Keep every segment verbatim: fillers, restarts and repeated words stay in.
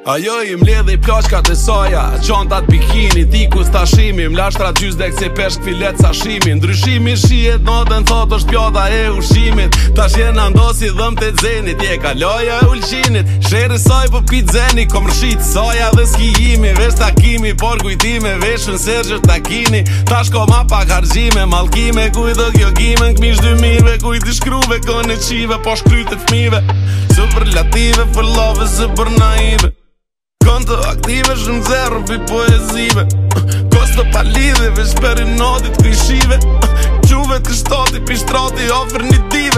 Ajo i mledhe i plashkat e soja, qantat bikini, tikus tashimi, mlashtra gjys dek se peshk filet sashimi. Ndryshimi shihet natën thot është pjata e ushqimit. Tash jena ndosi dhëm të zenit, je kaloja e ulqinit. Shere saj po pit zeni, kom rshit soja dhe skijimi. Vesh takimi, por kujtime, veshën sergjët takini. Tash ko ma pak hargjime, malkime, kujdo kjo gime. N'kmish dy mirve, kujt i shkruve, kone qive, po shkryte fmive. Superlative, për love, së për naive. Konto aktive, shumë zero pi poezive. Kosto pa lidhe, veç për i notit krishive. Quve të shtati, pi shtrati, ofër një dive.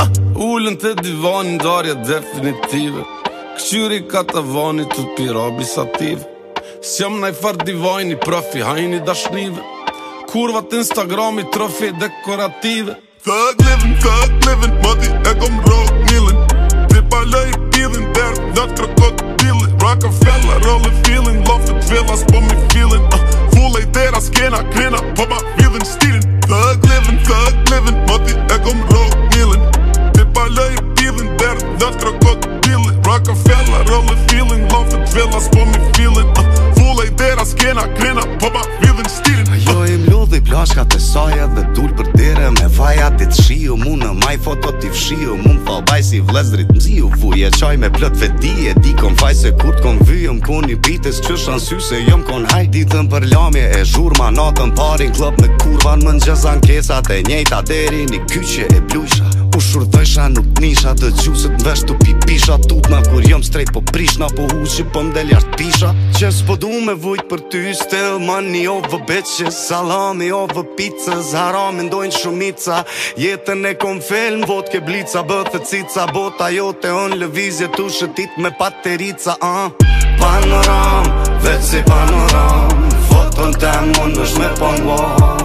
Ullën të divanin, darja definitive. Këshyri ka të vanit, të pirabi sative. S'jam naj far divajni, profi hajni dashnive. Kurvat Instagrami, trofi dekorative. Thug living, thug living, mati e kom rock nilin. Ti pa lej pidhin, der, dat krakot dilin. Rockefeller, rollin feeling, loftet villas på mi feeling. uh, Full ei dera, skena, krena, på ma villen stilin. Thug living, thug living, mati e kom rock nilin. Ti pa lej pidhin, der, dat krakot dilin. Rockefeller, rollin feeling, loftet villas på mi feeling. uh, Full ei dera, skena, krena, på ma villen stilin. Ajo i mlodhi plashkat e saja dhe dul për dere me vaja dit shiu. Mu në maj foto t'i fshiu, mu m'tha baj si vlezdrit mziu. Vuje qaj me plët veti e di kom faj se kurt kom vyjëm. Kon i bites qësh anë sy se jom kon hajt. Ditën për lamje e zhurma, natën parin klub me kurvan. Më n'gjez ankesat e njejta deri një kyqe e blujsha. U shurdhësha nuk nisha, të gjusët n'vesh t'u pipisha. Tutna kur jom strejt po prishna, po huqi po m'del jasht pisha. Që s'po du me vujt për ty, still money over bitches. Salami over pizzas, harami ndojnë shumica. Jetën e kom film, vot ke blica, bëthe cica. Bota jote on lëvizje, tu shëtit me paterica. uh. Panoram, veç si panoram. Foton tem unë është me pongua.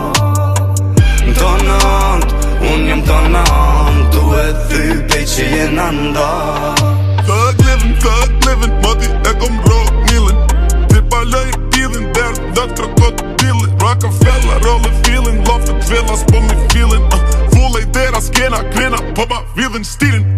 Tonë ant, unë jem tonë ant. Tu e thy pej që jena nda. Thug living, thug living, mati e kom rock nilin. Ti pa lej pidhin, der, dat krakot dilin. Rockefeller, rollin feeling, loftet villas på mi feeling. uh, Full ei dera, skena, krena, på ma villen stilin.